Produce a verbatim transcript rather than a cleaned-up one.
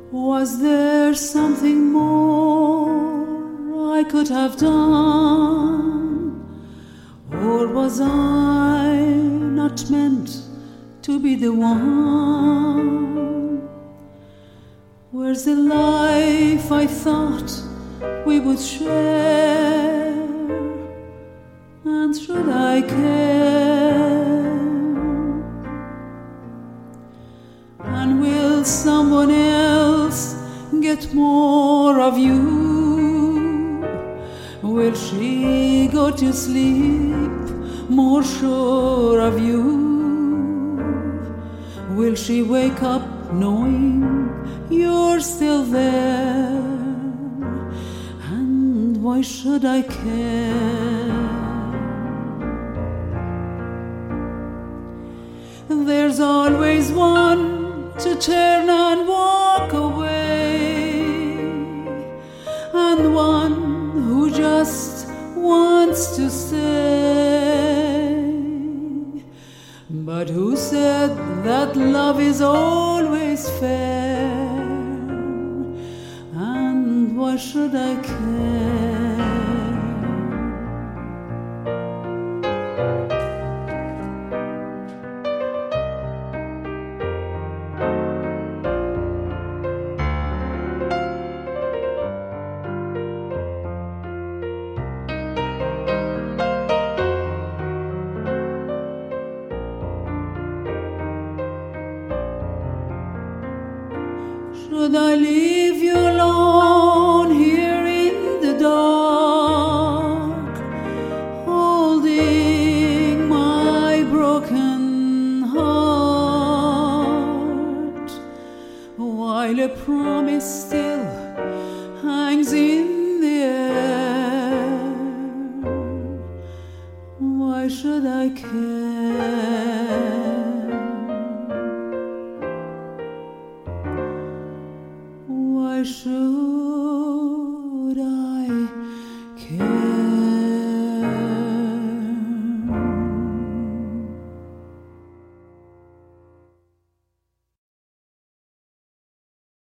Was there something more I could have done? Or was I not meant to be the one? Where's the life I thought we would share? And should I care? And will someone else get more of you? Will she go to sleep more sure of you? Will she wake up knowing you're still there? And why should I care? There's always one to turn and walk away, and one who just wants to stay. But who said that love is always fair? And why should I care? Should I leave you alone here in the dark, holding my broken heart, while a promise still hangs in the air? Why should I care?